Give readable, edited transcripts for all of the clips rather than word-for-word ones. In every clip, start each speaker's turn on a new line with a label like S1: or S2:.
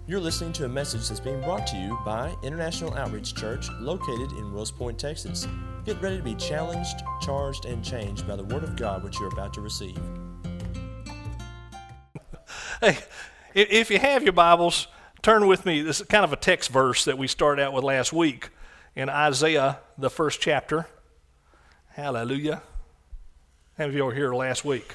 S1: You're listening to a message that's being brought to you by International Outreach Church, located in Wills Point, Texas. Get ready to be challenged, charged, and changed by the Word of God which you're about to receive.
S2: Hey, if you have your Bibles, turn with me. This is kind of a text verse that we started out with last week in Isaiah, the first chapter. Hallelujah. How many of you were here last week?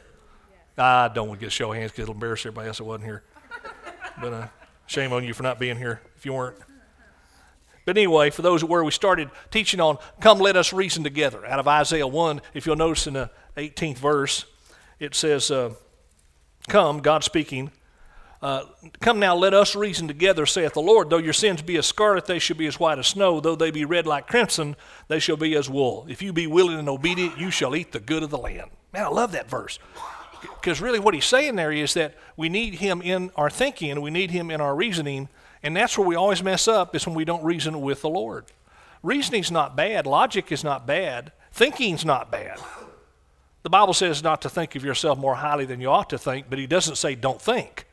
S2: I don't want to get a show of hands because it'll embarrass everybody else that wasn't here. But shame on you for not being here if you weren't. But anyway, for those where we started teaching on, come let us reason together. Out of Isaiah 1, if you'll notice in the 18th verse, it says, come, God speaking, come now, let us reason together, saith the Lord. Though your sins be as scarlet, they shall be as white as snow. Though they be red like crimson, they shall be as wool. If you be willing and obedient, you shall eat the good of the land. Man, I love that verse. Because really what he's saying there is that we need him in our thinking, and we need him in our reasoning, and that's where we always mess up, is when we don't reason with the Lord. Reasoning's not bad. Logic is not bad. Thinking's not bad. The Bible says not to think of yourself more highly than you ought to think, but he doesn't say don't think.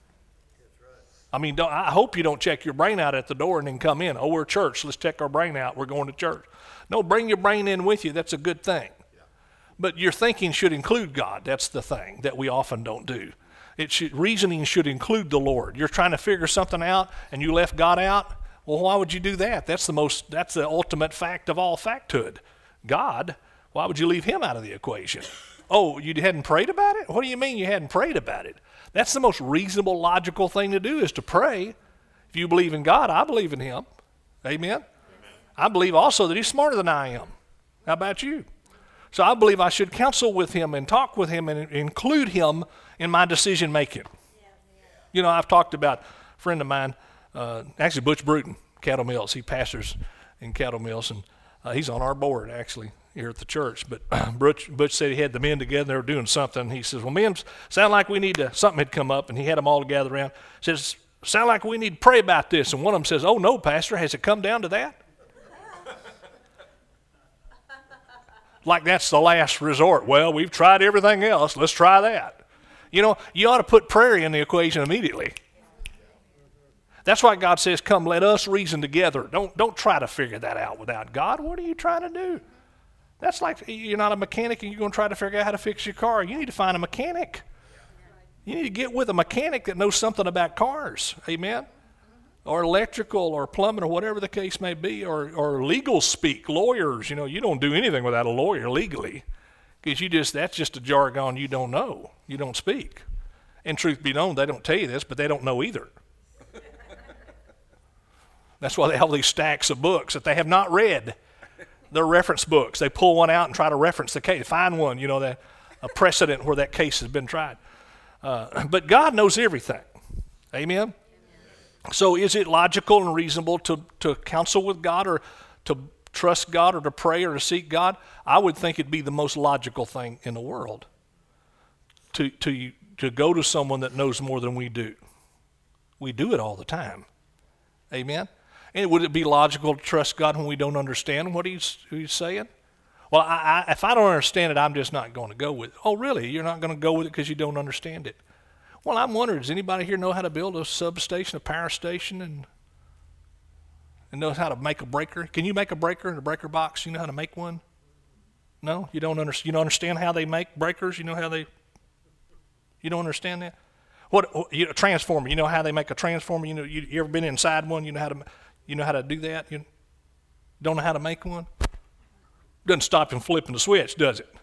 S2: I mean, I hope you don't check your brain out at the door and then come in. Oh, we're church. Let's check our brain out. We're going to church. No, bring your brain in with you. That's a good thing. But your thinking should include God. That's the thing that we often don't do. Reasoning should include the Lord. You're trying to figure something out and you left God out. Well, why would you do that? That's the ultimate fact of all facthood. God, why would you leave him out of the equation? Oh, you hadn't prayed about it? What do you mean you hadn't prayed about it? That's the most reasonable, logical thing to do, is to pray. If you believe in God, I believe in him. Amen? I believe also that he's smarter than I am. How about you? So I believe I should counsel with him and talk with him and include him in my decision making. You know, I've talked about a friend of mine, actually Butch Bruton, Cattle Mills. He pastors in Cattle Mills, and he's on our board actually here at the church. But Butch said he had the men together, they were doing something. He says, well, men, sound like we need to, something had come up, and he had them all gathered around. Says, sound like we need to pray about this. And one of them says, oh no, Pastor, has it come down to that? Like that's the last resort. Well, we've tried everything else. Let's try that. You know, you ought to put prayer in the equation immediately. That's why God says, come, let us reason together. Don't try to figure that out without God. What are you trying to do? That's like you're not a mechanic and you're going to try to figure out how to fix your car. You need to find a mechanic. You need to get with a mechanic that knows something about cars. Amen? Or electrical or plumbing or whatever the case may be, or legal speak, lawyers. You know, you don't do anything without a lawyer legally, because that's just a jargon you don't know, you don't speak. And truth be known, they don't tell you this, but they don't know either. That's why they have these stacks of books that they have not read. They're reference books. They pull one out and try to reference the case, find one, you know, a precedent where that case has been tried. But God knows everything. Amen? So is it logical and reasonable to counsel with God, or to trust God, or to pray, or to seek God? I would think it'd be the most logical thing in the world to go to someone that knows more than we do. We do it all the time. Amen? And would it be logical to trust God when we don't understand what he's saying? Well, if I don't understand it, I'm just not going to go with it. Oh, really? You're not going to go with it because you don't understand it? Well, I'm wondering, does anybody here know how to build a substation, a power station, and knows how to make a breaker? Can you make a breaker in a breaker box? You know how to make one? No? You don't understand how they make breakers? You don't understand that? A transformer, you know how they make a transformer? You know, you ever been inside one? You know how to do that? You don't know how to make one? Doesn't stop you from flipping the switch, does it?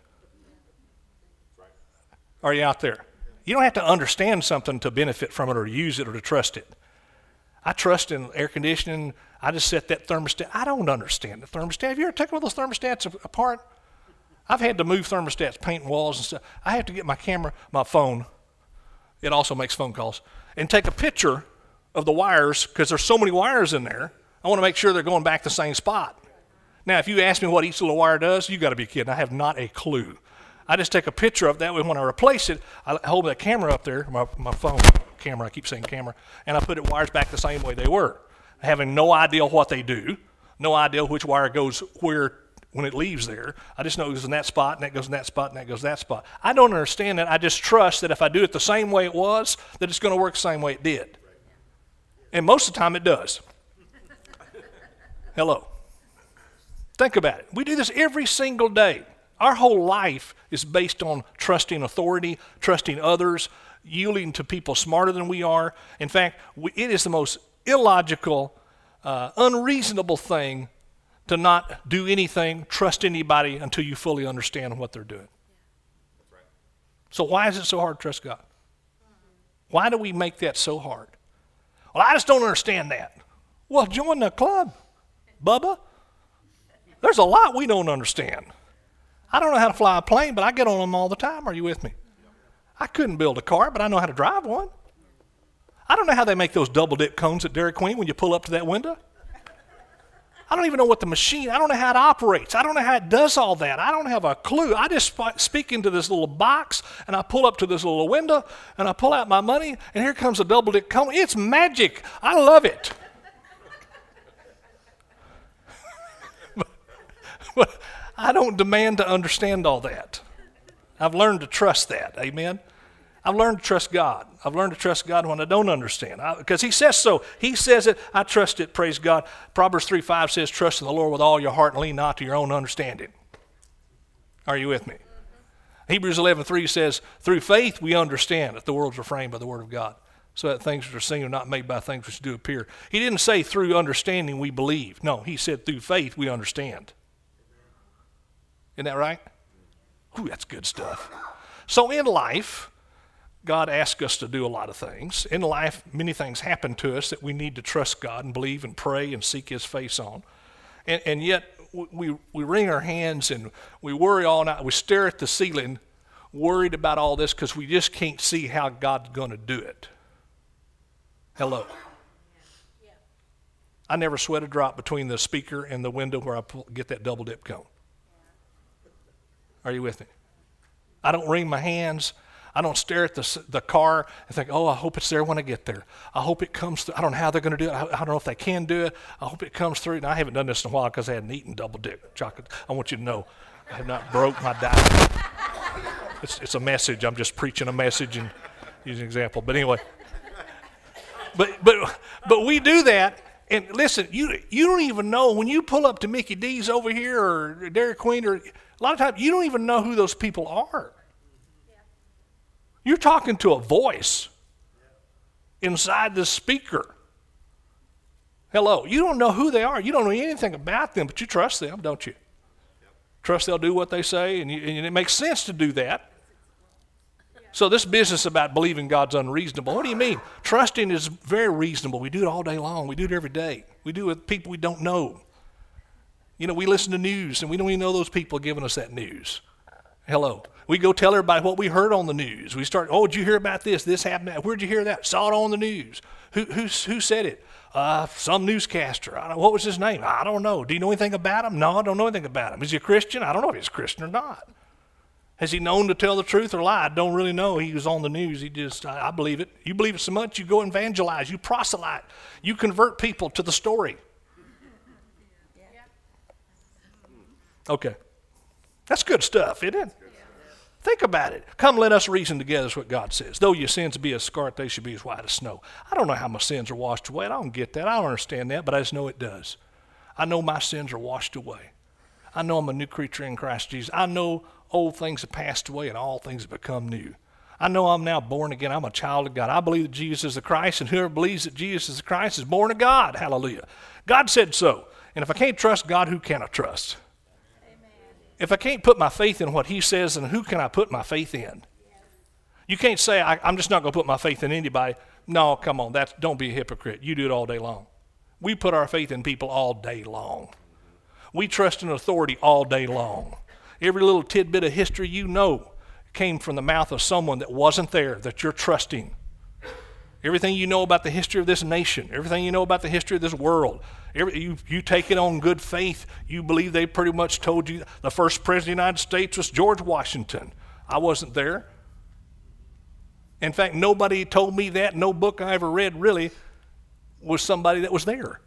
S2: Are you out there? You don't have to understand something to benefit from it or use it or to trust it. I trust in air conditioning. I just set that thermostat. I don't understand the thermostat. Have you ever taken one of those thermostats apart? I've had to move thermostats, painting walls and stuff. I have to get my phone, it also makes phone calls, and take a picture of the wires, because there's so many wires in there. I want to make sure they're going back the same spot. Now, if you ask me what each little wire does, you got to be kidding. I have not a clue. I just take a picture of that way. When I replace it, I hold that camera up there, my phone camera, I keep saying camera, and I put it wires back the same way they were, having no idea what they do, no idea which wire goes where when it leaves there. I just know it goes in that spot, and that goes in that spot, and that goes in that spot. I don't understand that. I just trust that if I do it the same way it was, that it's going to work the same way it did. And most of the time it does. Hello. Think about it. We do this every single day. Our whole life is based on trusting authority, trusting others, yielding to people smarter than we are. In fact, it is the most illogical, unreasonable thing to not do anything, trust anybody until you fully understand what they're doing. So why is it so hard to trust God? Why do we make that so hard? Well, I just don't understand that. Well, join the club, Bubba. There's a lot we don't understand. I don't know how to fly a plane, but I get on them all the time. Are you with me? I couldn't build a car, but I know how to drive one. I don't know how they make those double-dip cones at Dairy Queen when you pull up to that window. I don't even know what the machine, I don't know how it operates. I don't know how it does all that. I don't have a clue. I just speak into this little box, and I pull up to this little window, and I pull out my money, and here comes a double-dip cone. It's magic. I love it. But I don't demand to understand all that. I've learned to trust that. Amen? I've learned to trust God. I've learned to trust God when I don't understand. Because he says so. He says it. I trust it. Praise God. Proverbs 3:5 says, trust in the Lord with all your heart and lean not to your own understanding. Are you with me? Hebrews 11:3 says, through faith we understand that the worlds are framed by the word of God, so that things which are seen are not made by things which do appear. He didn't say through understanding we believe. No, he said through faith we understand. Isn't that right? Ooh, that's good stuff. So in life, God asks us to do a lot of things. In life, many things happen to us that we need to trust God and believe and pray and seek his face on. And yet, we wring our hands and we worry all night. We stare at the ceiling, worried about all this because we just can't see how God's going to do it. Hello. I never sweat a drop between the speaker and the window where I get that double dip cone. Are you with me? I don't wring my hands. I don't stare at the car and think, oh, I hope it's there when I get there. I hope it comes through. I don't know how they're going to do it. I don't know if they can do it. I hope it comes through. And I haven't done this in a while because I hadn't eaten double dip chocolate. I want you to know I have not broke my diet. It's a message. I'm just preaching a message and using an example. But anyway, but we do that. And listen, you don't even know when you pull up to Mickey D's over here or Dairy Queen, or a lot of times you don't even know who those people are. You're talking to a voice inside the speaker. Hello. You don't know who they are. You don't know anything about them, but you trust them, don't you? Trust they'll do what they say, and it makes sense to do that. So this business about believing God's unreasonable, what do you mean? Trusting is very reasonable. We do it all day long. We do it every day. We do it with people we don't know. You know, we listen to news, and we don't even know those people giving us that news. Hello. We go tell everybody what we heard on the news. We start, oh, did you hear about this? This happened. Where'd you hear that? Saw it on the news. Who said it? Some newscaster. What was his name? I don't know. Do you know anything about him? No, I don't know anything about him. Is he a Christian? I don't know if he's a Christian or not. Has he known to tell the truth or lie? I don't really know. He was on the news. I believe it. You believe it so much, you go evangelize. You proselyte. You convert people to the story. Okay. That's good stuff, isn't it? Think about it. Come, let us reason together is what God says. Though your sins be as scarlet, they should be as white as snow. I don't know how my sins are washed away. I don't get that. I don't understand that, but I just know it does. I know my sins are washed away. I know I'm a new creature in Christ Jesus. I know old things have passed away and all things have become new. I know I'm now born again. I'm a child of God. I believe that Jesus is the Christ, and whoever believes that Jesus is the Christ is born of God. Hallelujah. God said so. And if I can't trust God, who can I trust? If I can't put my faith in what he says, then who can I put my faith in? You can't say, I'm just not going to put my faith in anybody. No, come on, don't be a hypocrite. You do it all day long. We put our faith in people all day long. We trust in authority all day long. Every little tidbit of history you know came from the mouth of someone that wasn't there, that you're trusting. Everything you know about the history of this nation, everything you know about the history of this world, you take it on good faith. You believe they pretty much told you the first president of the United States was George Washington. I wasn't there. In fact, nobody told me that. No book I ever read really was somebody that was there.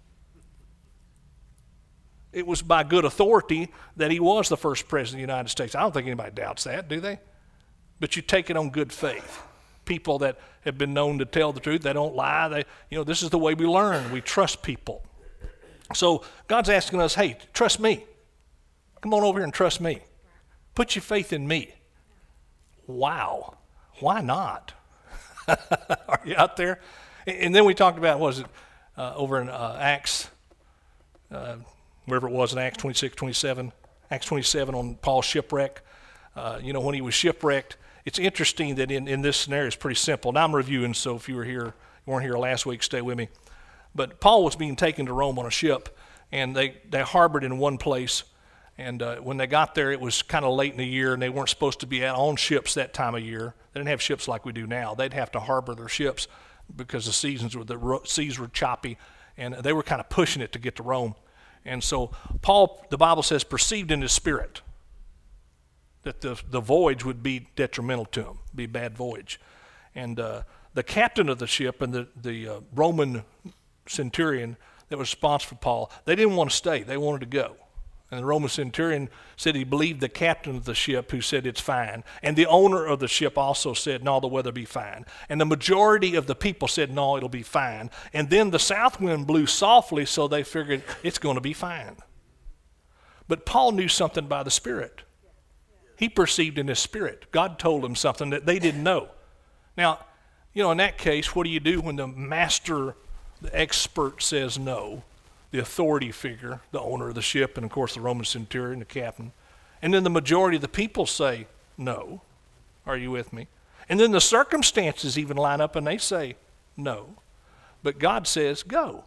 S2: It was by good authority that he was the first president of the United States. I don't think anybody doubts that, do they? But you take it on good faith. But you take it on good faith. people that have been known to tell the truth. They don't lie. This is the way we learn. We trust people. So God's asking us, hey, trust me. Come on over here and trust me. Put your faith in me. Wow. Why not? Are you out there? And then we talked about, over in Acts, wherever it was in Acts 26, 27, Acts 27 on Paul's shipwreck. When he was shipwrecked, it's interesting that in this scenario, it's pretty simple. Now I'm reviewing, so if you weren't here last week, stay with me. But Paul was being taken to Rome on a ship, and they harbored in one place. And when they got there, it was kind of late in the year, and they weren't supposed to be out on ships that time of year. They didn't have ships like we do now. They'd have to harbor their ships because the seas were choppy, and they were kind of pushing it to get to Rome. And so Paul, the Bible says, perceived in his spirit that the voyage would be detrimental to him, be a bad voyage. And the captain of the ship and the Roman centurion that was responsible for Paul, they didn't want to stay. They wanted to go. And the Roman centurion said he believed the captain of the ship, who said it's fine. And the owner of the ship also said, no, the weather be fine. And the majority of the people said, no, it'll be fine. And then the south wind blew softly, so they figured it's going to be fine. But Paul knew something by the Spirit. He perceived in his spirit. God told him something that they didn't know. Now, in that case, what do you do when the master, the expert, says no? The authority figure, the owner of the ship, and of course the Roman centurion, the captain. And then the majority of the people say no. Are you with me? And then the circumstances even line up and they say no. But God says go.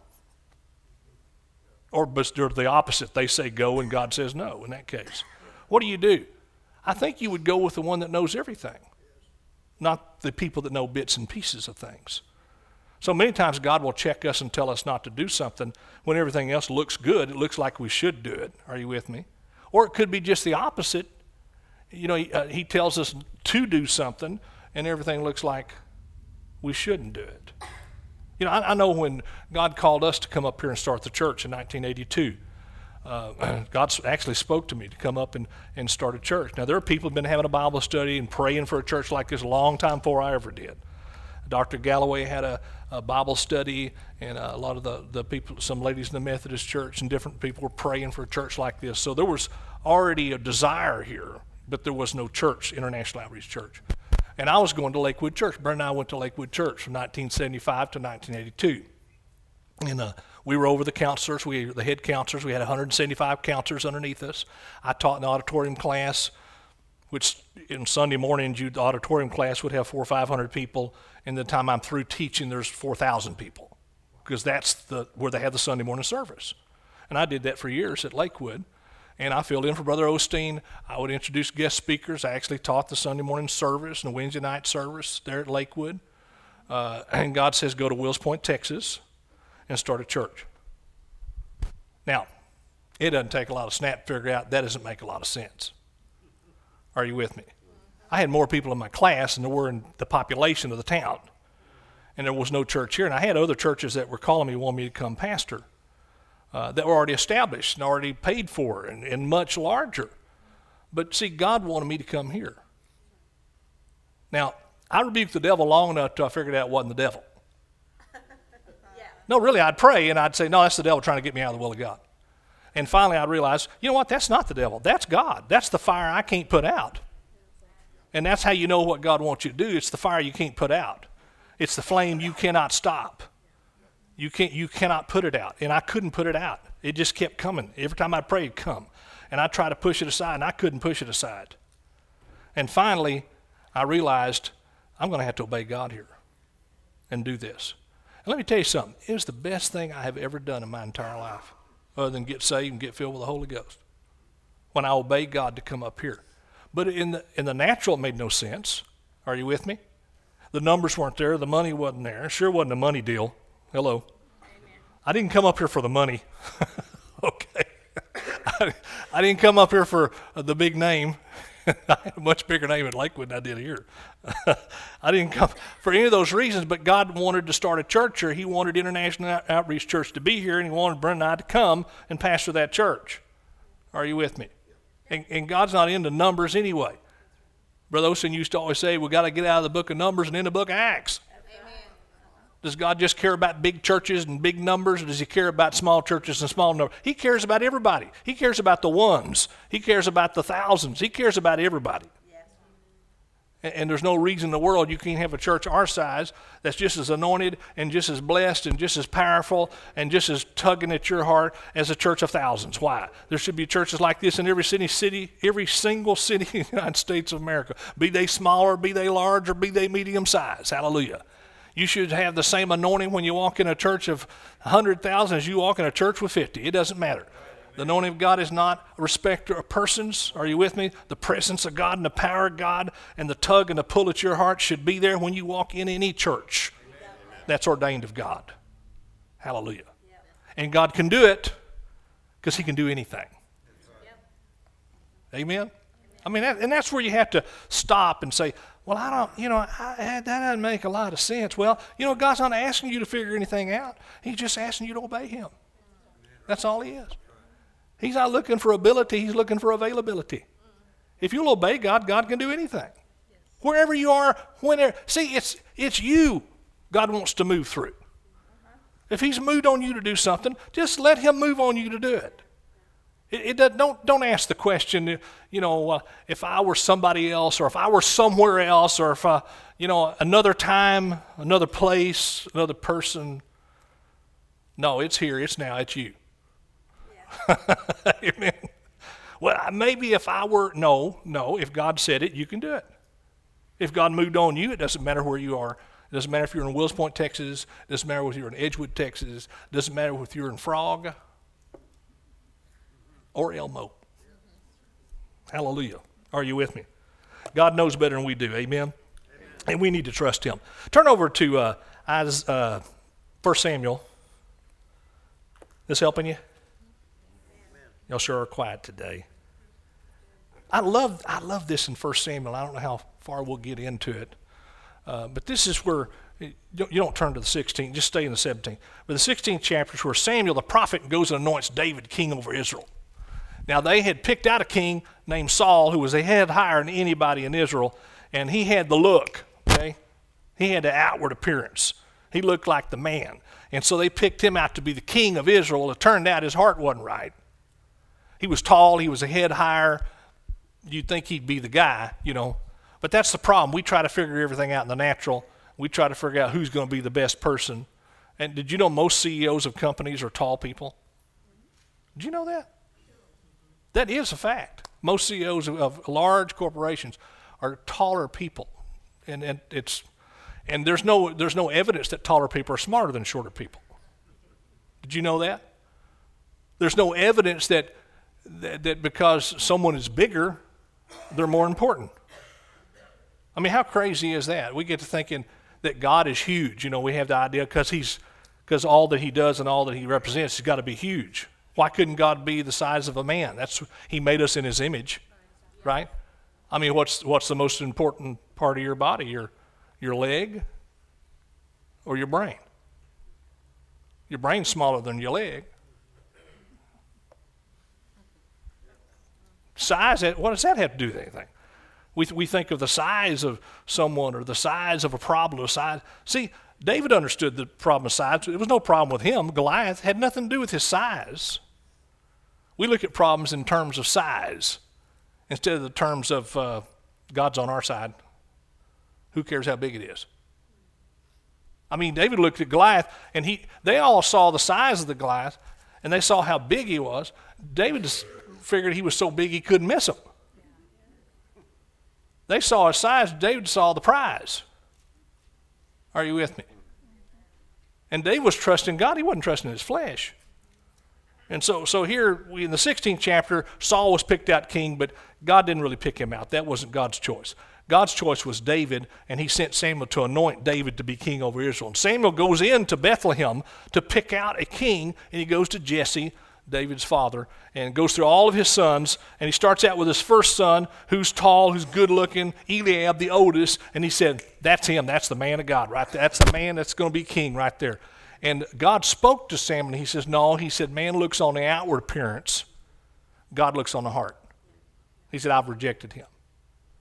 S2: Or they're the opposite. They say go and God says no in that case. What do? I think you would go with the one that knows everything, not the people that know bits and pieces of things. So many times God will check us and tell us not to do something when everything else looks good. It looks like we should do it. Are you with me? Or it could be just the opposite. He tells us to do something and everything looks like we shouldn't do it. I know when God called us to come up here and start the church in 1982, God actually spoke to me to come up and start a church. Now, there are people who have been having a Bible study and praying for a church like this a long time before I ever did. Dr. Galloway had a Bible study, and a lot of the people, some ladies in the Methodist church and different people were praying for a church like this. So there was already a desire here, but there was no church, International Outreach Church. And I was going to Lakewood Church. Brent and I went to Lakewood Church from 1975 to 1982. And we were over the counselors, the head counselors. We had 175 counselors underneath us. I taught in the auditorium class, which in Sunday mornings, the auditorium class would have 400 or 500 people. And the time I'm through teaching, there's 4,000 people, because that's where they have the Sunday morning service. And I did that for years at Lakewood. And I filled in for Brother Osteen. I would introduce guest speakers. I actually taught the Sunday morning service and the Wednesday night service there at Lakewood. And God says, go to Wills Point, Texas, and start a church. Now, it doesn't take a lot of snap to figure out that doesn't make a lot of sense. Are you with me? I had more people in my class than there were in the population of the town. And there was no church here. And I had other churches that were calling me, wanting me to come pastor, that were already established and already paid for and much larger. But see, God wanted me to come here. Now, I rebuked the devil long enough till I figured out it wasn't the devil. No, really, I'd pray and I'd say, no, that's the devil trying to get me out of the will of God. And finally I realized, you know what, that's not the devil. That's God. That's the fire I can't put out. And that's how you know what God wants you to do. It's the fire you can't put out. It's the flame you cannot stop. You cannot put it out. And I couldn't put it out. It just kept coming. Every time I prayed, it'd come. And I tried to push it aside, and I couldn't push it aside. And finally, I realized I'm going to have to obey God here and do this. And let me tell you something. It was the best thing I have ever done in my entire life, other than get saved and get filled with the Holy Ghost, when I obeyed God to come up here. But in the natural, it made no sense. Are you with me? The numbers weren't there. The money wasn't there. It sure wasn't a money deal. Hello. Amen. I didn't come up here for the money. Okay. I didn't come up here for the big name. I had a much bigger name at Lakewood than I did here. I didn't come for any of those reasons, but God wanted to start a church here. He wanted International Outreach Church to be here, and he wanted Brent and I to come and pastor that church. Are you with me? And God's not into numbers anyway. Brother Olson used to always say, we got to get out of the book of Numbers and in the book of Acts. Amen. Does God just care about big churches and big numbers, or does he care about small churches and small numbers? He cares about everybody. He cares about the ones. He cares about the thousands. He cares about everybody. And there's no reason in the world you can't have a church our size that's just as anointed and just as blessed and just as powerful and just as tugging at your heart as a church of thousands. Why? There should be churches like this in every single city in the United States of America. Be they smaller, be they large, or be they medium size. Hallelujah. You should have the same anointing when you walk in a church of 100,000 as you walk in a church with 50. It doesn't matter. The anointing of God is not a respecter of persons. Are you with me? The presence of God and the power of God and the tug and the pull at your heart should be there when you walk in any church that's ordained of God. Hallelujah. And God can do it because he can do anything. Amen? I mean, and that's where you have to stop and say, well, that doesn't make a lot of sense. Well, God's not asking you to figure anything out. He's just asking you to obey him. That's all he is. He's not looking for ability. He's looking for availability. If you'll obey God, God can do anything. Wherever you are, whenever. See, it's you God wants to move through. If he's moved on you to do something, just let him move on you to do it. Don't ask the question, if I were somebody else, or if I were somewhere else, or if another time, another place, another person. No, it's here, it's now, it's you. Amen. Well, maybe if I were, no, if God said it, you can do it. If God moved on you, it doesn't matter where you are. It doesn't matter if you're in Wills Point, Texas. It doesn't matter if you're in Edgewood, Texas. It doesn't matter if you're in Frog or Elmo. Hallelujah. Are you with me? God knows better than we do. Amen? And we need to trust him. Turn over to 1 Samuel. This helping you? Y'all sure are quiet today. I love this in 1 Samuel. I don't know how far we'll get into it. But this is where, you don't turn to the 16th, just stay in the 17th. But the 16th chapter is where Samuel the prophet goes and anoints David king over Israel. Now they had picked out a king named Saul who was a head higher than anybody in Israel, and he had the look, okay? He had the outward appearance. He looked like the man. And so they picked him out to be the king of Israel. It turned out his heart wasn't right. He was tall, he was a head higher. You'd think he'd be the guy, But that's the problem. We try to figure everything out in the natural. We try to figure out who's going to be the best person. And did you know most CEOs of companies are tall people? Did you know that? That is a fact. Most CEOs of large corporations are taller people. And there's no evidence that taller people are smarter than shorter people. Did you know that? There's no evidence that because someone is bigger, they're more important. I mean, how crazy is that? We get to thinking that God is huge. We have the idea because all that he does and all that he represents has got to be huge. Why couldn't God be the size of a man? He made us in his image, right? I mean, what's the most important part of your body? Your leg or your brain? Your brain's smaller than your leg. Size, what does that have to do with anything? We think of the size of someone or the size of a problem. See, David understood the problem of size. There was no problem with him. Goliath had nothing to do with his size. We look at problems in terms of size instead of the terms of God's on our side. Who cares how big it is? I mean, David looked at Goliath, and they all saw the size of the Goliath, and they saw how big he was. David just figured he was so big he couldn't miss him. They saw his size. David saw the prize. Are you with me? And David was trusting God. He wasn't trusting his flesh. And so here in the 16th chapter, Saul was picked out king, but God didn't really pick him out. That wasn't God's choice. God's choice was David, and he sent Samuel to anoint David to be king over Israel. And Samuel goes into Bethlehem to pick out a king, and he goes to Jesse, David's father, and goes through all of his sons, and he starts out with his first son, who's tall, who's good looking, Eliab, the oldest, and he said, that's him, that's the man of God right there. That's the man that's going to be king right there. And God spoke to Samuel, and he says, no, he said, man looks on the outward appearance. God looks on the heart. He said, I've rejected him.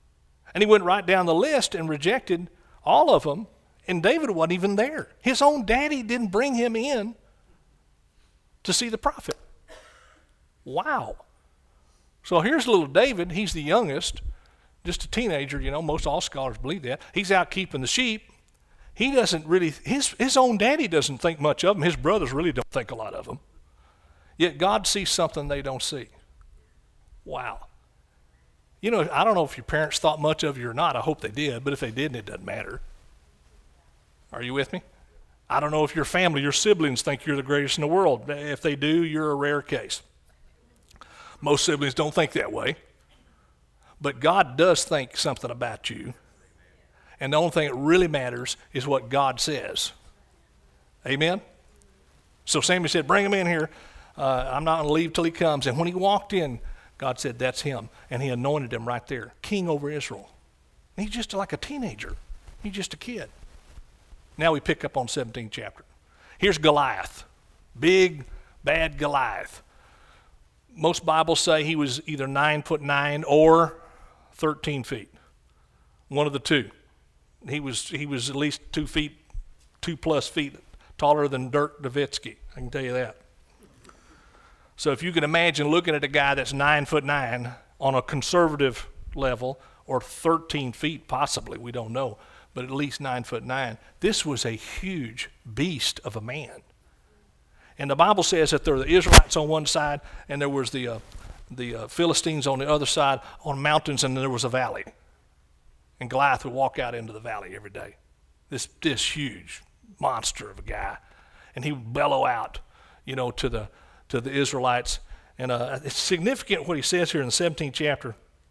S2: And he went right down the list and rejected all of them, and David wasn't even there. His own daddy didn't bring him in to see the prophet. Wow. So here's little David. He's the youngest, just a teenager, most all scholars believe that. He's out keeping the sheep. He doesn't really, his own daddy doesn't think much of him. His brothers really don't think a lot of him. Yet God sees something they don't see. Wow. I don't know if your parents thought much of you or not. I hope they did, but if they didn't, it doesn't matter. Are you with me? I don't know if your family, your siblings think you're the greatest in the world. If they do, you're a rare case. Most siblings don't think that way. But God does think something about you. And the only thing that really matters is what God says. Amen? So Samuel said, bring him in here. I'm not going to leave till he comes. And when he walked in, God said, that's him. And he anointed him right there, king over Israel. And he's just like a teenager. He's just a kid. Now we pick up on 17th chapter. Here's Goliath. Big, bad Goliath. Most Bibles say he was either 9'9" or 13 feet. One of the two. He was at least 2 plus feet taller than Dirk Nowitzki. I can tell you that. So if you can imagine looking at a guy that's 9'9" on a conservative level, or 13 feet possibly, we don't know, but at least 9'9", this was a huge beast of a man. And the Bible says that there were the Israelites on one side, and there was the Philistines on the other side on mountains, and there was a valley. And Goliath would walk out into the valley every day. This huge monster of a guy. And he would bellow out, to the Israelites. And it's significant what he says here in the 17th chapter.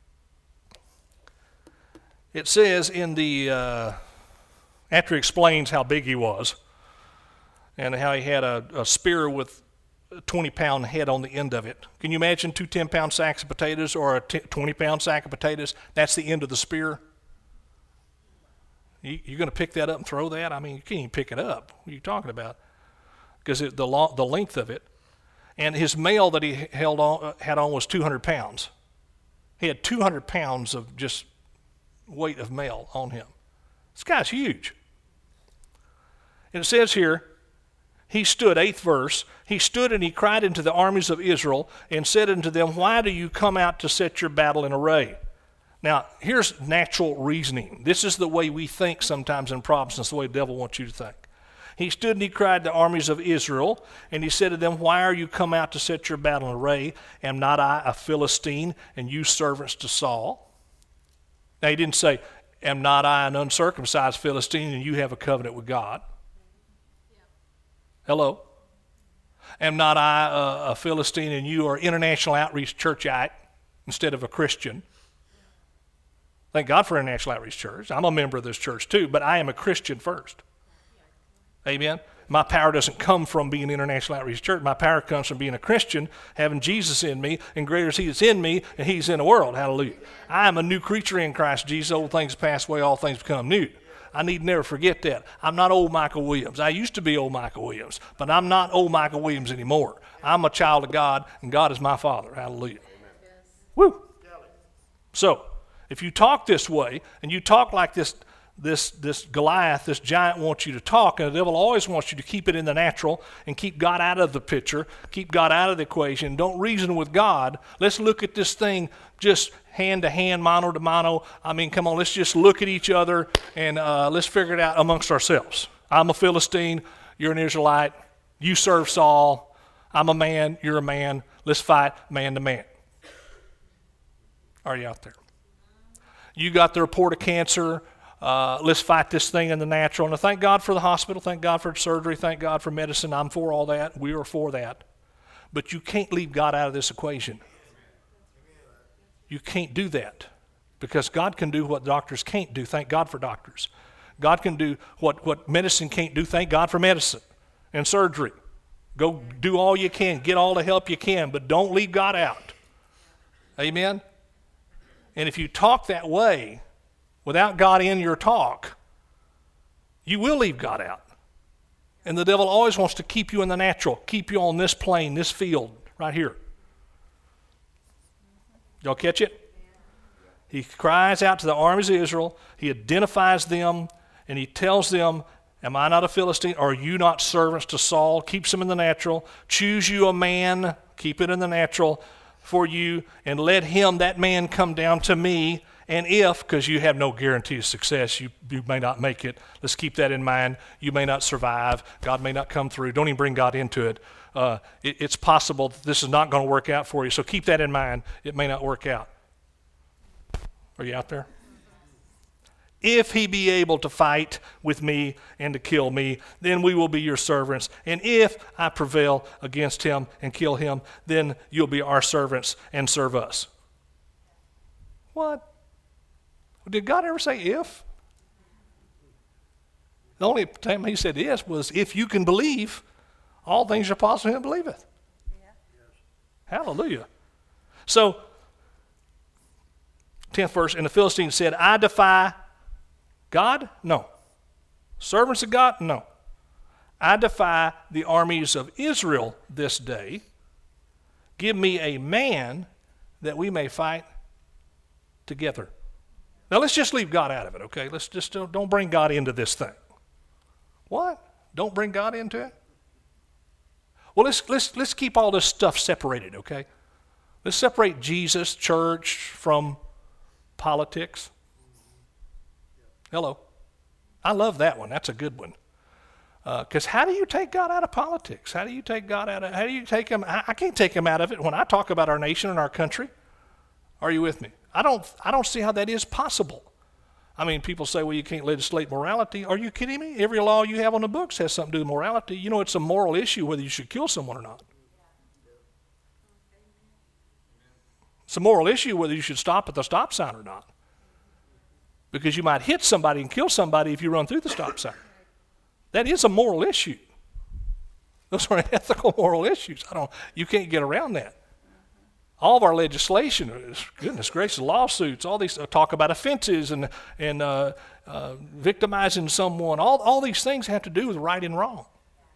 S2: It says after he explains how big he was and how he had a spear with a 20-pound head on the end of it. Can you imagine 2 10-pound sacks of potatoes or a 20-pound sack of potatoes? That's the end of the spear. You're going to pick that up and throw that? I mean, you can't even pick it up. What are you talking about? Because the length of it. And his mail that he had on was 200 pounds. He had 200 pounds of just weight of mail on him. This guy's huge. And it says here, he stood, 8th verse, he stood and he cried into the armies of Israel and said unto them, why do you come out to set your battle in array? Now, here's natural reasoning. This is the way we think sometimes in problems. It's the way the devil wants you to think. He stood and he cried to the armies of Israel, and he said to them, why are you come out to set your battle in array? Am not I a Philistine, and you servants to Saul? Now, he didn't say, am not I an uncircumcised Philistine, and you have a covenant with God? Hello? Am not I a Philistine, and you are International Outreach Churchite instead of a Christian? Thank God for International Outreach Church. I'm a member of this church too, but I am a Christian first. Amen? My power doesn't come from being International Outreach Church. My power comes from being a Christian, having Jesus in me, and greater is he that's in me, and he's in the world. Hallelujah. I am a new creature in Christ Jesus. Old things pass away, all things become new. I need to never forget that. I'm not old Michael Williams. I used to be old Michael Williams, but I'm not old Michael Williams anymore. I'm a child of God, and God is my Father. Hallelujah. Woo. So, if you talk this way, and you talk like this Goliath, this giant wants you to talk, and the devil always wants you to keep it in the natural and keep God out of the picture, keep God out of the equation. Don't reason with God. Let's look at this thing just hand to hand, mano to mano. I mean, come on, let's just look at each other and let's figure it out amongst ourselves. I'm a Philistine, you're an Israelite, you serve Saul, I'm a man, you're a man, let's fight man to man. Are you out there? You got the report of cancer. Let's fight this thing in the natural. And thank God for the hospital. Thank God for surgery. Thank God for medicine. I'm for all that. We are for that. But you can't leave God out of this equation. You can't do that. Because God can do what doctors can't do. Thank God for doctors. God can do what medicine can't do. Thank God for medicine and surgery. Go do all you can. Get all the help you can. But don't leave God out. Amen? And if you talk that way, without God in your talk, you will leave God out. And the devil always wants to keep you in the natural, keep you on this plane, this field, right here. Y'all catch it? He cries out to the armies of Israel. He identifies them, and he tells them, am I not a Philistine? Are you not servants to Saul? Keeps them in the natural. Choose you a man, keep it in the natural for you, and let him, that man, come down to me. And if, because you have no guarantee of success, you may not make it. Let's keep that in mind. You may not survive. God may not come through. Don't even bring God into it. It's possible that this is not going to work out for you. So keep that in mind. It may not work out. Are you out there? If he be able to fight with me and to kill me, then we will be your servants. And if I prevail against him and kill him, then you'll be our servants and serve us. What? Did God ever say if? The only time he said yes was if you can believe, all things are possible to him that believeth. Yeah. Hallelujah. So, 10th verse, and the Philistines said, I defy God? No. Servants of God? No. I defy the armies of Israel this day. Give me a man that we may fight together. Now let's just leave God out of it, okay? Let's just don't bring God into this thing. What? Don't bring God into it? Well, let's keep all this stuff separated, okay? Let's separate Jesus, church, from politics. Hello. I love that one. That's a good one. Because how do you take God out of politics? How do you take him? I can't take him out of it when I talk about our nation and our country. Are you with me? I don't see how that is possible. I mean, people say, well, you can't legislate morality. Are you kidding me? Every law you have on the books has something to do with morality. You know, it's a moral issue whether you should kill someone or not. It's a moral issue whether you should stop at the stop sign or not. Because you might hit somebody and kill somebody if you run through the stop sign. That is a moral issue. Those are ethical moral issues. You can't get around that. All of our legislation is, goodness gracious, lawsuits, all these talk about offenses and victimizing someone. All these things have to do with right and wrong.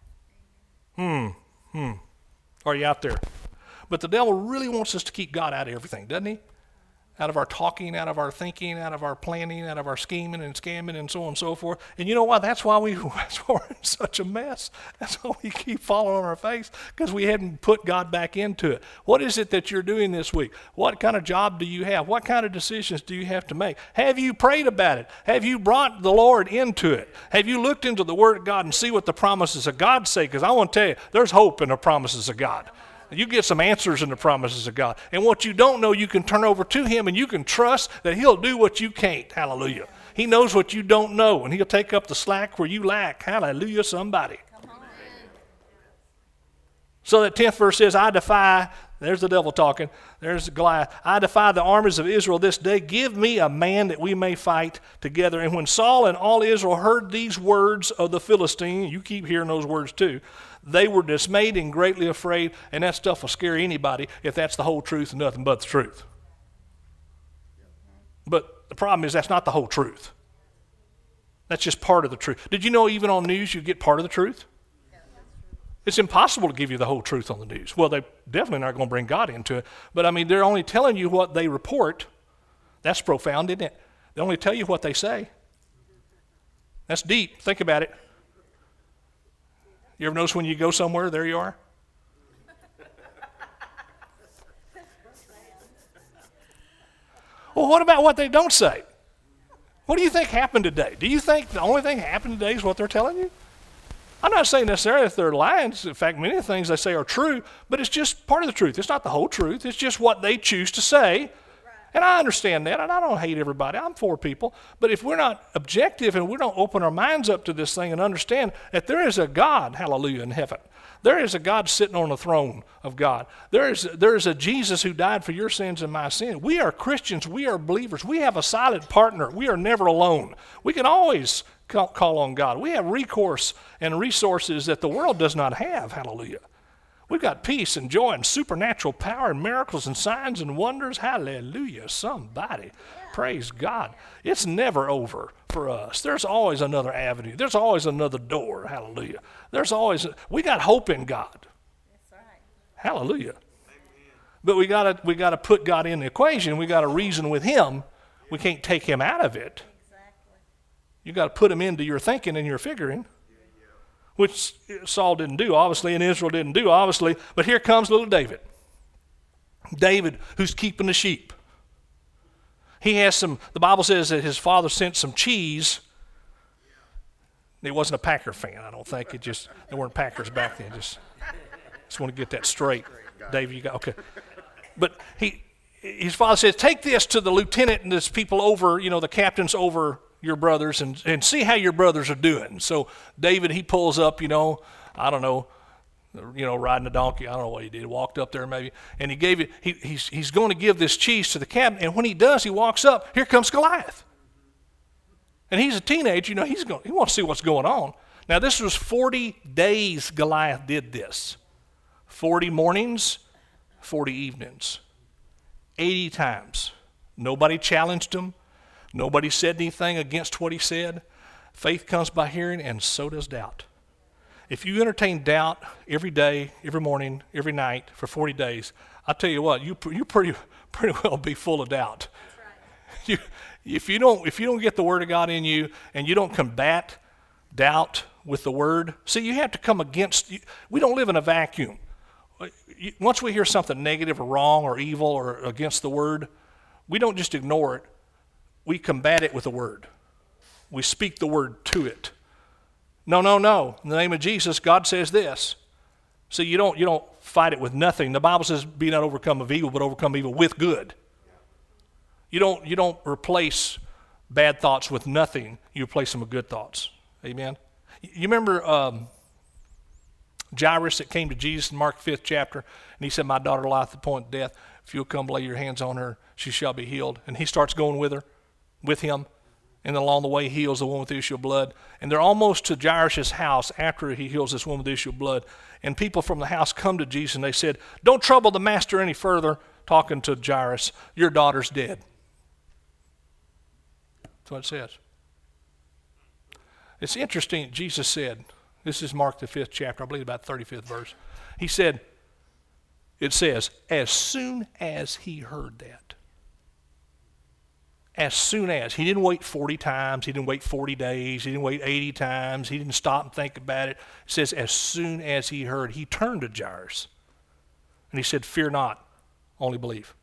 S2: Are you out there? But the devil really wants us to keep God out of everything, doesn't he? Out of our talking, out of our thinking, out of our planning, out of our scheming and scamming and so on and so forth. And you know what? That's why we're in such a mess. That's why we keep falling on our face, because we hadn't put God back into it. What is it that you're doing this week? What kind of job do you have? What kind of decisions do you have to make? Have you prayed about it? Have you brought the Lord into it? Have you looked into the Word of God and see what the promises of God say? Because I want to tell you, there's hope in the promises of God. You get some answers in the promises of God. And what you don't know, you can turn over to him, and you can trust that he'll do what you can't. Hallelujah. He knows what you don't know, and he'll take up the slack where you lack. Hallelujah, somebody. So that 10th verse says, I defy, there's the devil talking, there's Goliath. I defy the armies of Israel this day. Give me a man that we may fight together. And when Saul and all Israel heard these words of the Philistine, you keep hearing those words too, they were dismayed and greatly afraid, and that stuff will scare anybody if that's the whole truth and nothing but the truth. But the problem is that's not the whole truth. That's just part of the truth. Did you know even on news you get part of the truth? It's impossible to give you the whole truth on the news. Well, they're definitely not going to bring God into it. But, I mean, they're only telling you what they report. That's profound, isn't it? They only tell you what they say. That's deep. Think about it. You ever notice when you go somewhere, there you are? Well, what about what they don't say? What do you think happened today? Do you think the only thing that happened today is what they're telling you? I'm not saying necessarily if they're lying. In fact, many of the things they say are true, but it's just part of the truth. It's not the whole truth. It's just what they choose to say. And I understand that, and I don't hate everybody. I'm for people. But if we're not objective and we don't open our minds up to this thing and understand that there is a God, hallelujah, in heaven. There is a God sitting on the throne of God. There is a Jesus who died for your sins and my sin. We are Christians. We are believers. We have a silent partner. We are never alone. We can always call on God. We have recourse and resources that the world does not have, hallelujah. We've got peace and joy and supernatural power and miracles and signs and wonders. Hallelujah, somebody. Praise God. It's never over for us. There's always another avenue. There's always another door. Hallelujah. We got hope in God.
S3: That's right.
S2: Hallelujah. But we got to put God in the equation. We got to reason with him We can't take him out of it. You got to put him into your thinking and your figuring, which Saul didn't do, obviously, and Israel didn't do, obviously. But here comes little David. David, who's keeping the sheep. He has the Bible says that his father sent some cheese. He wasn't a Packer fan, I don't think. There weren't Packers back then. Just want to get that straight. David, you got, okay. But his father says, take this to the lieutenant and this people over, the captains over your brothers and see how your brothers are doing. So David, he pulls up, I don't know, riding a donkey. I don't know what he did. Walked up there maybe, and he gave it. He's going to give this cheese to the captain. And when he does, he walks up. Here comes Goliath, and he's a teenager. He wants to see what's going on. Now this was 40 days. Goliath did this. 40 mornings, 40 evenings, 80 times. Nobody challenged him. Nobody said anything against what he said. Faith comes by hearing, and so does doubt. If you entertain doubt every day, every morning, every night for 40 days, I'll tell you what, you pretty well be full of doubt. That's right. If you don't get the Word of God in you and you don't combat doubt with the Word, see, you have to come against. We don't live in a vacuum. Once we hear something negative or wrong or evil or against the Word, we don't just ignore it. We combat it with the Word. We speak the Word to it. No. In the name of Jesus, God says this. So you don't fight it with nothing. The Bible says, "Be not overcome of evil, but overcome evil with good." You don't replace bad thoughts with nothing. You replace them with good thoughts. Amen. You remember Jairus that came to Jesus in Mark 5th chapter, and he said, "My daughter lieth at the point of death. If you'll come lay your hands on her, she shall be healed." And he starts going with him. And along the way, he heals the woman with the issue of blood. And they're almost to Jairus' house after he heals this woman with the issue of blood. And people from the house come to Jesus and they said, "Don't trouble the master any further," talking to Jairus. "Your daughter's dead." That's what it says. It's interesting, Jesus said, this is Mark the 5th chapter, I believe about 35th verse. He said, it says, as soon as he heard that, as soon as. He didn't wait 40 times. He didn't wait 40 days. He didn't wait 80 times. He didn't stop and think about it. It says, as soon as he heard, he turned to Jairus. And he said, "Fear not, only believe."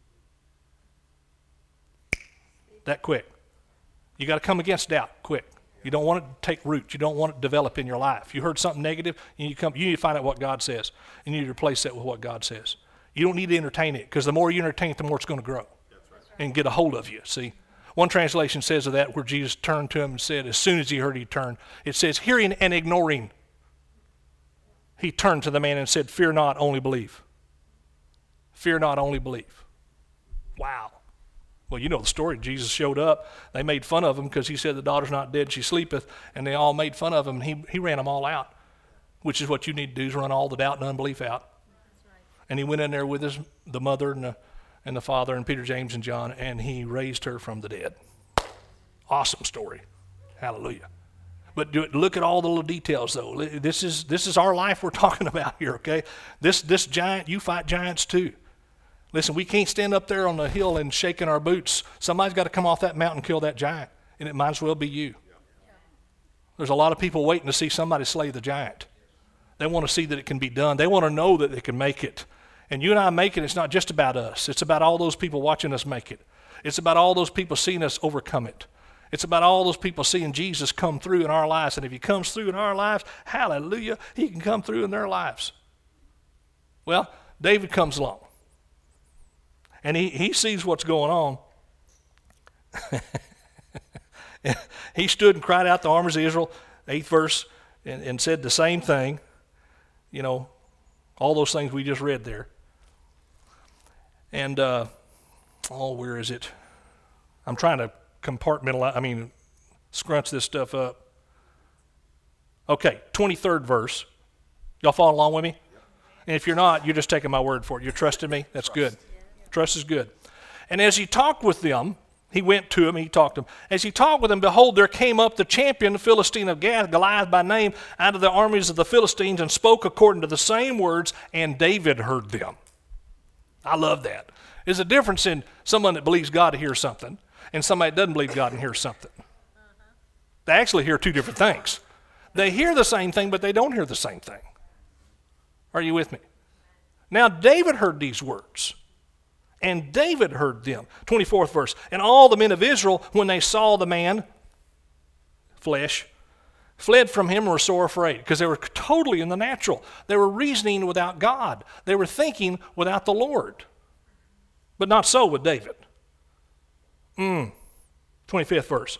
S2: That quick. You got to come against doubt quick. You don't want it to take root. You don't want it to develop in your life. You heard something negative, you need to find out what God says. And you need to replace that with what God says. You don't need to entertain it, because the more you entertain it, the more it's going to grow and get a hold of you, see. One translation says of that where Jesus turned to him and said, as soon as he heard, he turned. It says, hearing and ignoring. He turned to the man and said, "Fear not, only believe." Fear not, only believe. Wow. Well, you know the story. Jesus showed up. They made fun of him because he said, "The daughter's not dead, she sleepeth." And they all made fun of him. He ran them all out, which is what you need to do, is run all the doubt and unbelief out. That's right. And he went in there with the mother and the father and Peter, James, and John, and he raised her from the dead. Awesome story. Hallelujah. But look at all the little details, though. This is our life we're talking about here, okay? This giant, you fight giants too. Listen, we can't stand up there on the hill and shaking our boots. Somebody's got to come off that mountain and kill that giant, and it might as well be you. There's a lot of people waiting to see somebody slay the giant. They want to see that it can be done. They want to know that they can make it. And you and I make it, it's not just about us. It's about all those people watching us make it. It's about all those people seeing us overcome it. It's about all those people seeing Jesus come through in our lives. And if he comes through in our lives, hallelujah, he can come through in their lives. Well, David comes along. And he sees what's going on. He stood and cried out the armies of Israel, 8th verse, and said the same thing. You know, all those things we just read there. And, where is it? I'm trying to scrunch this stuff up. Okay, 23rd verse. Y'all follow along with me? And if you're not, you're just taking my word for it. You're trusting me? That's good. Trust is good. And as he talked with them, he went to him, he talked to them. As he talked with them, behold, there came up the champion, the Philistine of Gath, Goliath by name, out of the armies of the Philistines, and spoke according to the same words, and David heard them. I love that. There's a difference in someone that believes God to hear something, and somebody that doesn't believe God and hears something. They actually hear two different things. They hear the same thing, but they don't hear the same thing. Are you with me? Now, David heard these words, and David heard them. 24th verse. And all the men of Israel, when they saw the man, flesh, fled from him and were sore afraid, because they were totally in the natural. They were reasoning without God. They were thinking without the Lord. But not so with David. 25th verse.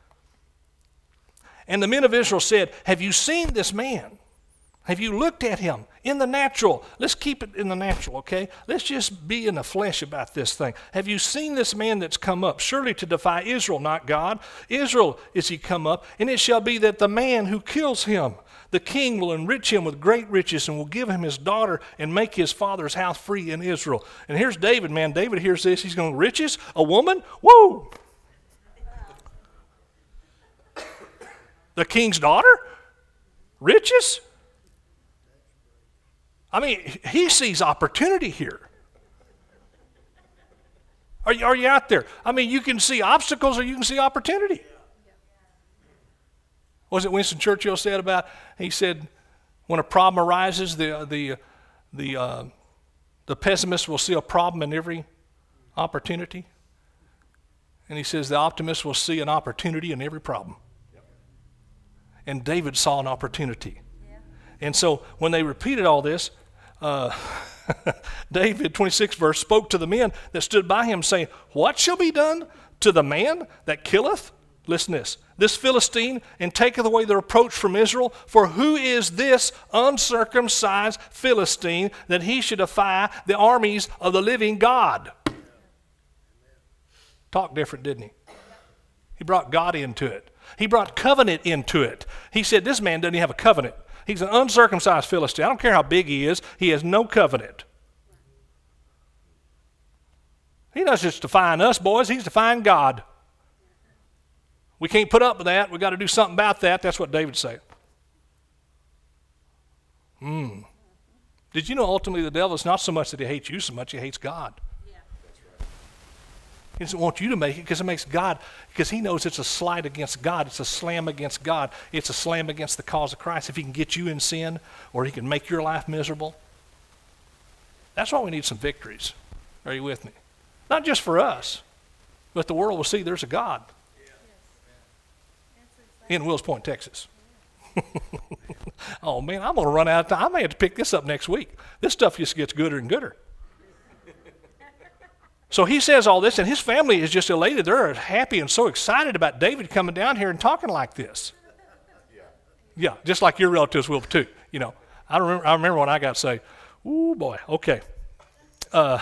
S2: And the men of Israel said, have you seen this man? Have you looked at him in the natural? Let's keep it in the natural, okay? Let's just be in the flesh about this thing. Have you seen this man that's come up? Surely to defy Israel, not God. Israel is he come up, and it shall be that the man who kills him, the king will enrich him with great riches and will give him his daughter and make his father's house free in Israel. And here's David, man. David hears this. He's going, riches? A woman? Whoa! The king's daughter? Riches? I mean, he sees opportunity here. Are you out there? I mean, you can see obstacles or you can see opportunity. What was it Winston Churchill said about, he said, when a problem arises, the pessimist will see a problem in every opportunity. And he says the optimist will see an opportunity in every problem. And David saw an opportunity. Yeah. And so when they repeated all this, David, 26th verse, spoke to the men that stood by him, saying, what shall be done to the man that killeth? Listen to this Philistine, and taketh away the reproach from Israel? For who is this uncircumcised Philistine that he should defy the armies of the living God? Talk different, didn't he? He brought God into it. He brought covenant into it. He said, this man doesn't even have a covenant. He's an uncircumcised Philistine. I don't care how big he has no covenant. He doesn't just define us, boys. He's defying God. We can't put up with that. We've got to do something about that. That's what David said. Did you know ultimately the devil is not so much that he hates you so much, he hates God. He doesn't want you to make it because it makes God, because he knows it's a slight against God. It's a slam against God. It's a slam against the cause of Christ. If he can get you in sin or he can make your life miserable. That's why we need some victories. Are you with me? Not just for us, but the world will see there's a God in Wills Point, Texas. Oh, man, I'm going to run out of time. I may have to pick this up next week. This stuff just gets gooder and gooder. So he says all this, and his family is just elated. They're happy and so excited about David coming down here and talking like this. Yeah, just like your relatives will too. You know, I remember when I got saved. Ooh, boy, okay. Now,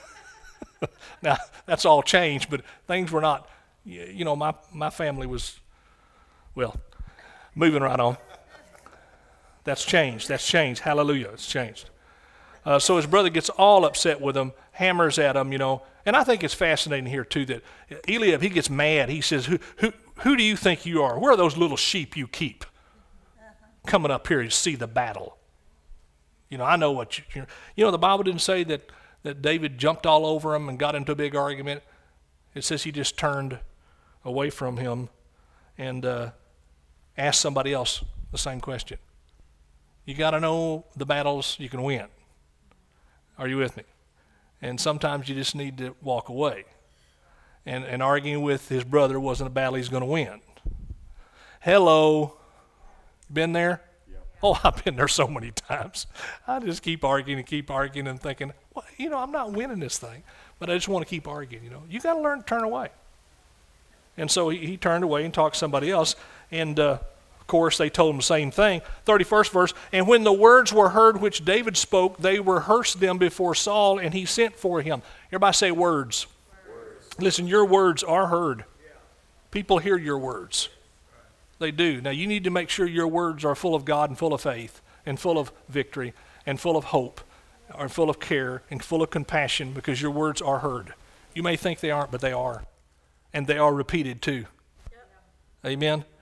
S2: that's all changed, but things were not, you know, my family was, well, moving right on. That's changed. Hallelujah, it's changed. So his brother gets all upset with him, hammers at him, you know. And I think it's fascinating here, too, that Eliab, he gets mad. He says, who do you think you are? Where are those little sheep you keep coming up here to see the battle? You know, I know what you know, the Bible didn't say that David jumped all over him and got into a big argument. It says he just turned away from him and asked somebody else the same question. You got to know the battles you can win. Are you with me? And sometimes you just need to walk away. And arguing with his brother wasn't a battle he's going to win. Hello. Been there? Yeah. Oh, I've been there so many times. I just keep arguing and thinking, well, you know, I'm not winning this thing, but I just want to keep arguing, you know. You got to learn to turn away. And so he turned away and talked to somebody else. And, of course, they told him the same thing. 31st verse, and when the words were heard which David spoke, they rehearsed them before Saul, and he sent for him. Everybody say words. Listen, your words are heard. People hear your words. They do. Now, you need to make sure your words are full of God and full of faith and full of victory and full of hope or full of care and full of compassion, because your words are heard. You may think they aren't, but they are. And they are repeated too. Amen.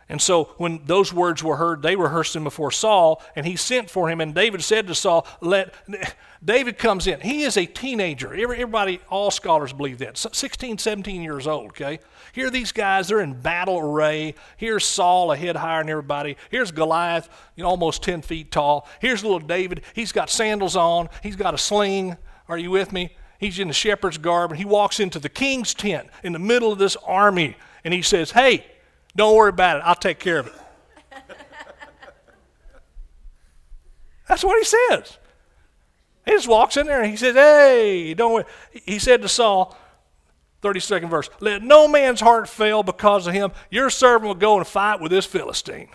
S2: And so when those words were heard, they rehearsed them before Saul, and he sent for him. And David said to Saul, David comes in. He is a teenager. Everybody, all scholars believe that. 16, 17 years old, okay? Here are these guys. They're in battle array. Here's Saul, a head higher than everybody. Here's Goliath, almost 10 feet tall. Here's little David. He's got sandals on. He's got a sling. Are you with me? He's in the shepherd's garb, and he walks into the king's tent in the middle of this army, and he says, hey, don't worry about it. I'll take care of it. That's what he says. He just walks in there and he says, hey, don't worry. He said to Saul, 32nd verse, let no man's heart fail because of him. Your servant will go and fight with this Philistine.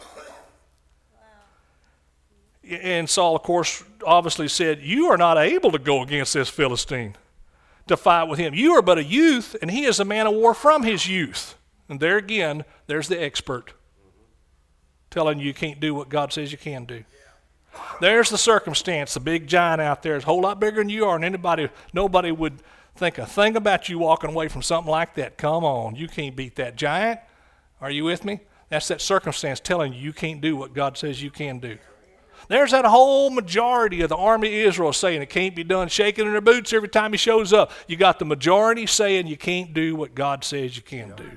S2: Wow. And Saul, of course, obviously said, you are not able to go against this Philistine to fight with him. You are but a youth, and he is a man of war from his youth. And there again, there's the expert telling you can't do what God says you can do. There's the circumstance. The big giant out there is a whole lot bigger than you are, and nobody would think a thing about you walking away from something like that. Come on, you can't beat that giant. Are you with me? That's that circumstance telling you can't do what God says you can do. There's that whole majority of the army of Israel saying it can't be done, shaking in their boots every time he shows up. You got the majority saying you can't do what God says you can do.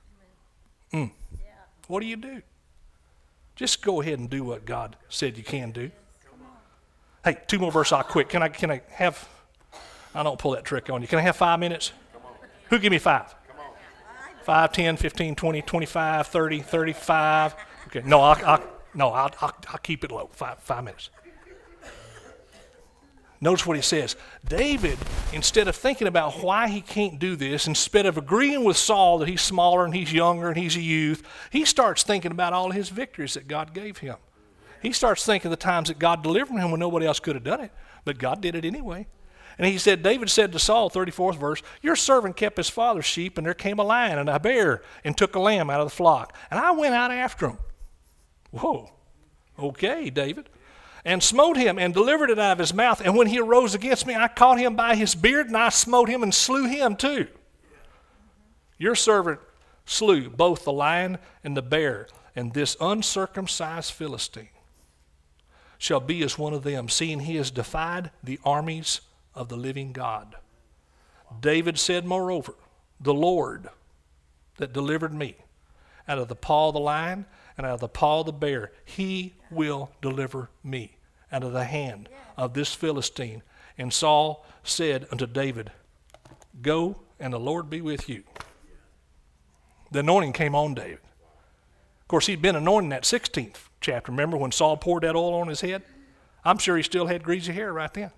S2: What do? Just go ahead and do what God said you can do. Hey, 2 more verses quick. Can I have, I don't pull that trick on you. Can I have 5 minutes? Who give me 5? 5, 10, 15, 20, 25, 30, 35. Okay, no, I'll keep it low. 5 minutes. Notice what he says. David, instead of thinking about why he can't do this, instead of agreeing with Saul that he's smaller and he's younger and he's a youth, he starts thinking about all his victories that God gave him. He starts thinking of the times that God delivered him when nobody else could have done it, but God did it anyway. And he said, David said to Saul, 34th verse, your servant kept his father's sheep, and there came a lion and a bear and took a lamb out of the flock. And I went out after him. Whoa. Okay, David. And smote him and delivered it out of his mouth. And when he arose against me, I caught him by his beard, and I smote him and slew him too. Your servant slew both the lion and the bear, and this uncircumcised Philistine shall be as one of them, seeing he has defied the armies of the living God. David said, moreover, the Lord that delivered me out of the paw of the lion and out of the paw of the bear, he will deliver me out of the hand of this Philistine. And Saul said unto David, go, and the Lord be with you. The anointing came on David. Of course, he'd been anointed in that 16th chapter. Remember when Saul poured that oil on his head? I'm sure he still had greasy hair right then.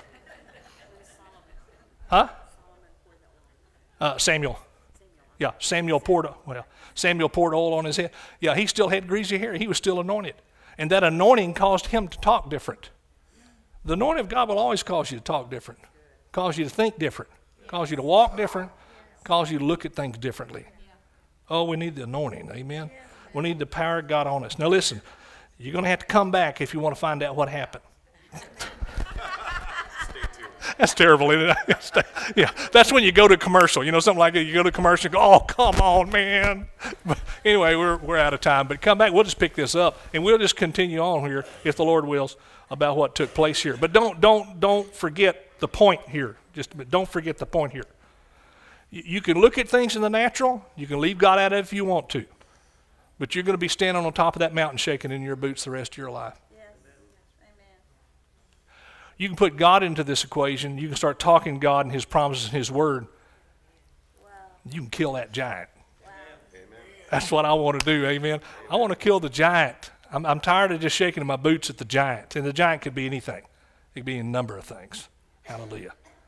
S2: Huh? Samuel. Yeah, Samuel poured oil on his head. Yeah, he still had greasy hair. He was still anointed. And that anointing caused him to talk different. The anointing of God will always cause you to talk different, cause you to think different, cause you to walk different, cause you to look at things differently. Oh, we need the anointing, amen? We need the power of God on us. Now listen, you're going to have to come back if you want to find out what happened. That's terrible, isn't it? Yeah, that's when you go to commercial. Something like that. You go to commercial and go, oh, come on, man. But anyway, we're out of time. But come back. We'll just pick this up, and we'll just continue on here, if the Lord wills, about what took place here. But don't forget the point here. Don't forget the point here. You can look at things in the natural. You can leave God out of it if you want to. But you're going to be standing on top of that mountain shaking in your boots the rest of your life. You can put God into this equation. You can start talking God and his promises and his word. Wow. You can kill that giant. Wow. That's what I want to do, amen. I want to kill the giant. I'm tired of just shaking my boots at the giant. And the giant could be anything. It could be a number of things. Hallelujah.